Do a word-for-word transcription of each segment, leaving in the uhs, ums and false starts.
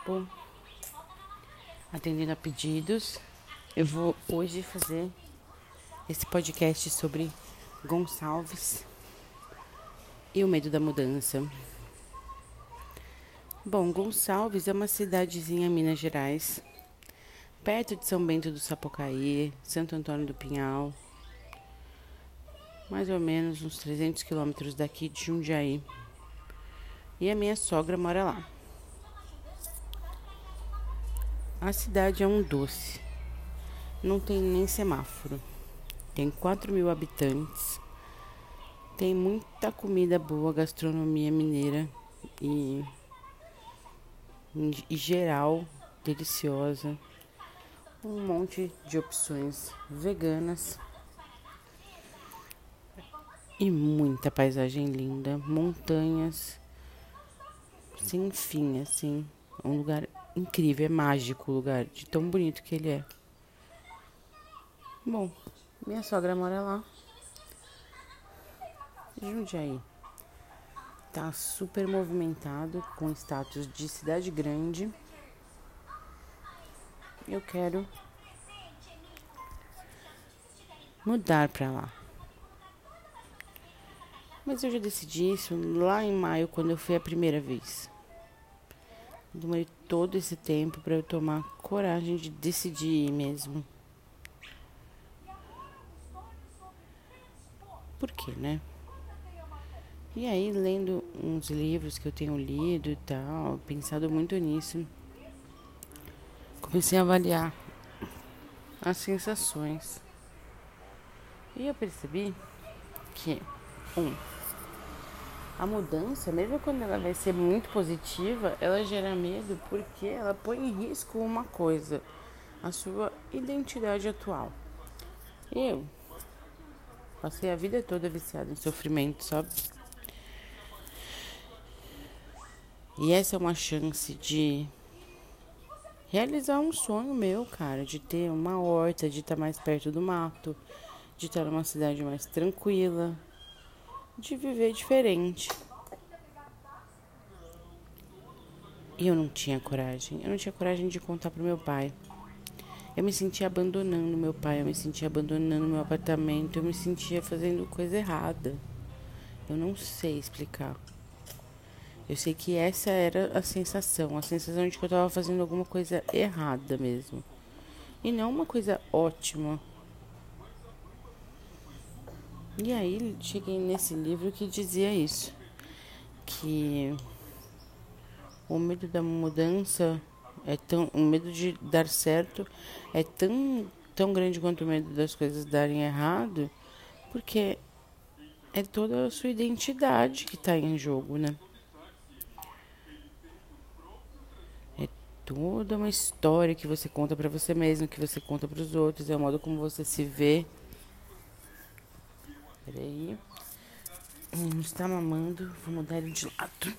tempo atendendo a pedidos. Eu vou hoje fazer esse podcast sobre Gonçalves e o medo da mudança. Bom, Gonçalves é uma cidadezinha em Minas Gerais, perto de São Bento do Sapucaí, Santo Antônio do Pinhal, mais ou menos uns trezentos quilômetros daqui de Jundiaí. E a minha sogra mora lá. A cidade é um doce. Não tem nem semáforo. Tem quatro mil habitantes. Tem muita comida boa, gastronomia mineira e, e geral, deliciosa. Um monte de opções veganas. E muita paisagem linda. Montanhas sem fim, assim. Um lugar incrível, é mágico o lugar, de tão bonito que ele é. Bom, minha sogra mora lá. Jundiaí tá super movimentado, com status de cidade grande. Eu quero mudar pra lá. Mas eu já decidi isso lá em maio, quando eu fui a primeira vez. Demorei todo esse tempo pra eu tomar coragem de decidir ir mesmo. Por quê, né? E aí, lendo uns livros que eu tenho lido e tal, pensado muito nisso, comecei a avaliar as sensações. E eu percebi que, um, a mudança, mesmo quando ela vai ser muito positiva, ela gera medo porque ela põe em risco uma coisa, a sua identidade atual. Eu passei a vida toda viciada em sofrimento, sabe? E essa é uma chance de realizar um sonho meu, cara, de ter uma horta, de estar mais perto do mato, de estar numa cidade mais tranquila, de viver diferente. E eu não tinha coragem. Eu não tinha coragem de contar pro meu pai. Eu me sentia abandonando meu pai, eu me sentia abandonando meu apartamento, eu me sentia fazendo coisa errada. Eu não sei explicar. Eu sei que essa era a sensação, a sensação de que eu tava fazendo alguma coisa errada mesmo. E não uma coisa ótima. E aí cheguei nesse livro que dizia isso. Que o medo da mudança é tão, o medo de dar certo é tão, tão grande quanto o medo das coisas darem errado, porque é toda a sua identidade que está em jogo, né? É toda uma história que você conta para você mesmo, que você conta para os outros, é o modo como você se vê. Peraí. Hum, está mamando, vou mudar ele de lado.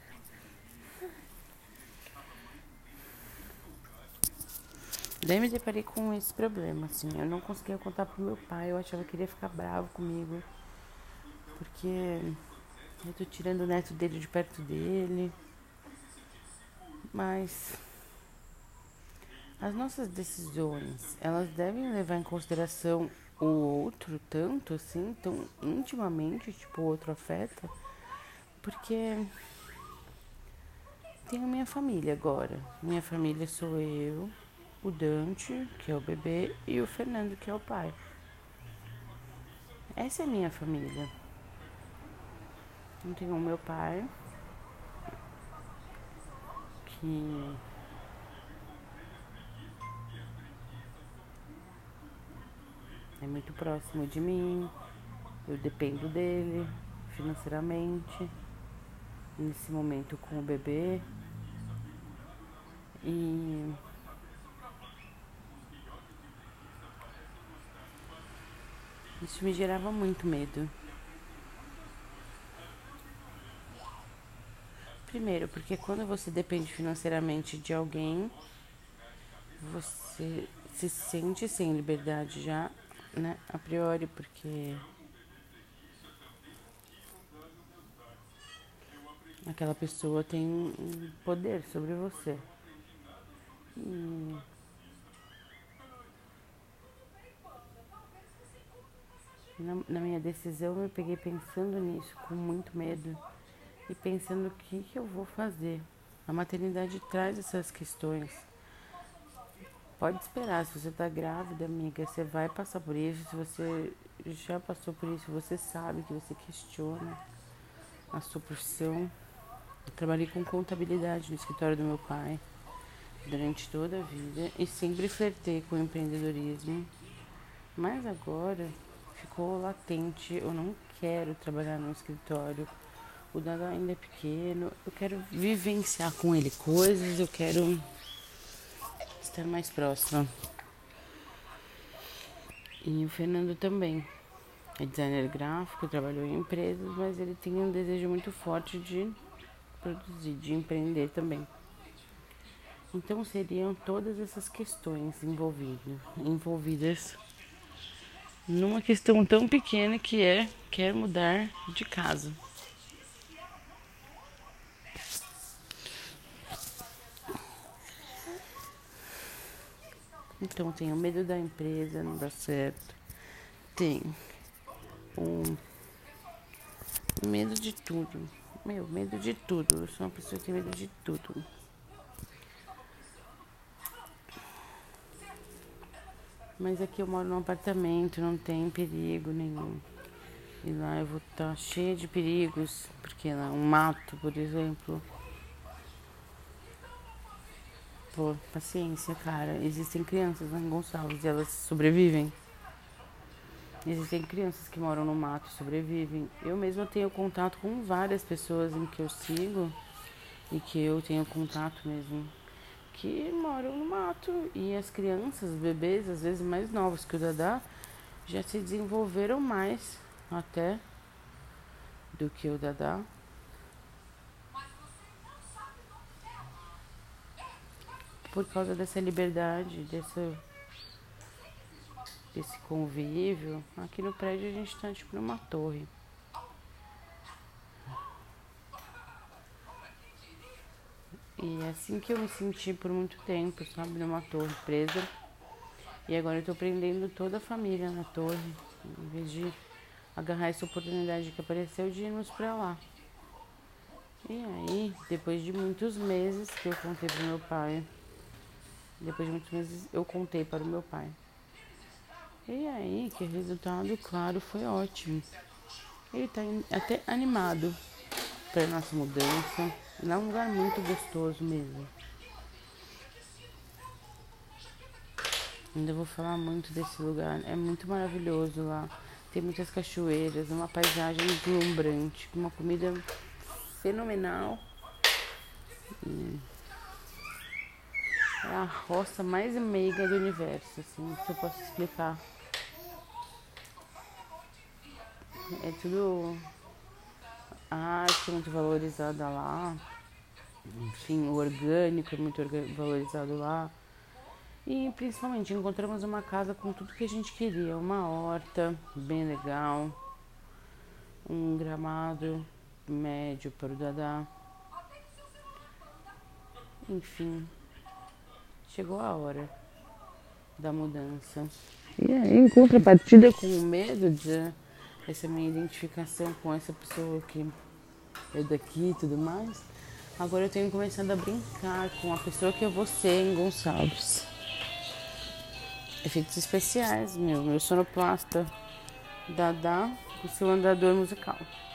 Daí me deparei com esse problema, assim, eu não conseguia contar pro meu pai, eu achava que ele ia ficar bravo comigo, porque eu tô tirando o neto dele de perto dele, mas as nossas decisões, elas devem levar em consideração o outro tanto, assim, tão intimamente, tipo, o outro afeta, porque tenho minha família agora, minha família sou eu, o Dante, que é o bebê, e o Fernando, que é o pai. Essa é a minha família. Não tenho o meu pai, que é muito próximo de mim, eu dependo dele financeiramente, nesse momento com o bebê. E isso me gerava muito medo. Primeiro, porque quando você depende financeiramente de alguém, você se sente sem liberdade já, né? A priori, porque aquela pessoa tem um poder sobre você. E na, na minha decisão eu peguei pensando nisso, com muito medo. E pensando o que, que eu vou fazer. A maternidade traz essas questões. Pode esperar, se você tá grávida, amiga, você vai passar por isso. Se você já passou por isso, você sabe que você questiona a sua profissão. Eu trabalhei com contabilidade no escritório do meu pai durante toda a vida e sempre flertei com o empreendedorismo. Mas agora ficou latente, eu não quero trabalhar no escritório. O Dada ainda é pequeno, eu quero vivenciar com ele coisas, eu quero estar mais próxima. E o Fernando também é designer gráfico, trabalhou em empresas, mas ele tem um desejo muito forte de produzir, de empreender também. Então seriam todas essas questões envolvidas, envolvidas numa questão tão pequena que é quer mudar de casa. Então tenho medo da empresa não dar certo. Tenho um medo de tudo. Meu, medo de tudo. Eu sou uma pessoa que tem medo de tudo. Mas aqui eu moro num apartamento, não tem perigo nenhum. E lá eu vou estar cheia de perigos, porque lá um mato, por exemplo. Pô, paciência, cara. Existem crianças lá em Gonçalves e elas sobrevivem. Existem crianças que moram no mato e sobrevivem. Eu mesma tenho contato com várias pessoas em que eu sigo e que eu tenho contato mesmo, que moram no mato. E as crianças, os bebês, às vezes mais novos que o Dadá, já se desenvolveram mais até do que o Dadá. Por causa dessa liberdade, dessa, desse convívio. Aqui no prédio a gente tá tipo numa torre. E é assim que eu me senti por muito tempo, sabe? Numa torre presa. E agora eu tô prendendo toda a família na torre, em vez de agarrar essa oportunidade que apareceu de irmos pra lá. E aí, depois de muitos meses que eu contei pro meu pai, depois de muitos meses eu contei para o meu pai. E aí, que o resultado, claro, foi ótimo. Ele tá até animado pra nossa mudança. Lá é um lugar muito gostoso mesmo. Ainda vou falar muito desse lugar. É muito maravilhoso lá. Tem muitas cachoeiras, uma paisagem deslumbrante, uma comida fenomenal. E é a roça mais meiga do universo, assim, se eu posso explicar. É tudo... A arte é muito valorizada lá. Enfim, o orgânico é muito valorizado lá. E principalmente encontramos uma casa com tudo que a gente queria. Uma horta bem legal. Um gramado médio para o Dadá. Enfim, chegou a hora da mudança. E aí, em contrapartida com o medo de essa minha identificação com essa pessoa que é daqui e tudo mais, agora eu tenho começado a brincar com a pessoa que eu vou ser em Gonçalves. Efeitos especiais, meu, meu sonoplasta Dadá com seu andador musical.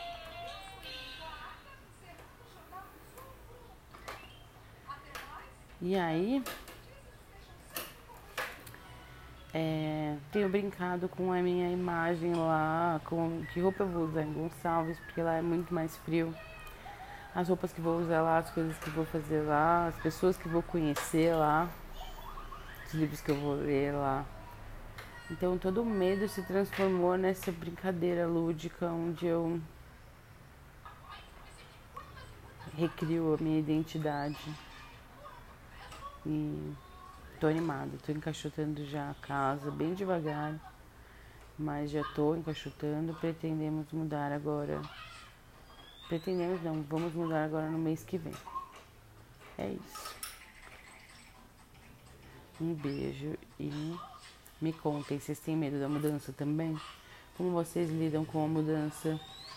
E aí, é, tenho brincado com a minha imagem lá, com que roupa eu vou usar em Gonçalves, porque lá é muito mais frio. As roupas que vou usar lá, as coisas que vou fazer lá, as pessoas que vou conhecer lá, os livros que eu vou ler lá. Então todo o medo se transformou nessa brincadeira lúdica onde eu recrio a minha identidade. E tô animada, tô encaixotando já a casa bem devagar, mas já tô encaixotando, pretendemos mudar agora. Pretendemos não, vamos mudar agora no mês que vem. É isso. Um beijo e me contem, vocês têm medo da mudança também? Como vocês lidam com a mudança?